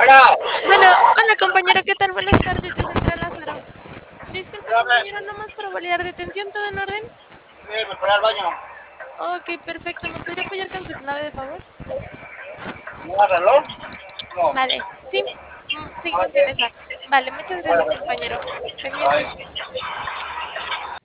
Bueno, hola compañero, ¿qué tal? Buenas tardes, yo soy Lázaro. Disculpe compañero, nomás para validar detención, ¿todo en orden? Me fui al baño. Ok, perfecto, ¿me podría apoyar con su clave de favor? ¿No al reloj? No. Vale, sí, seguimos en esa. Vale, muchas gracias compañero. Pendientes.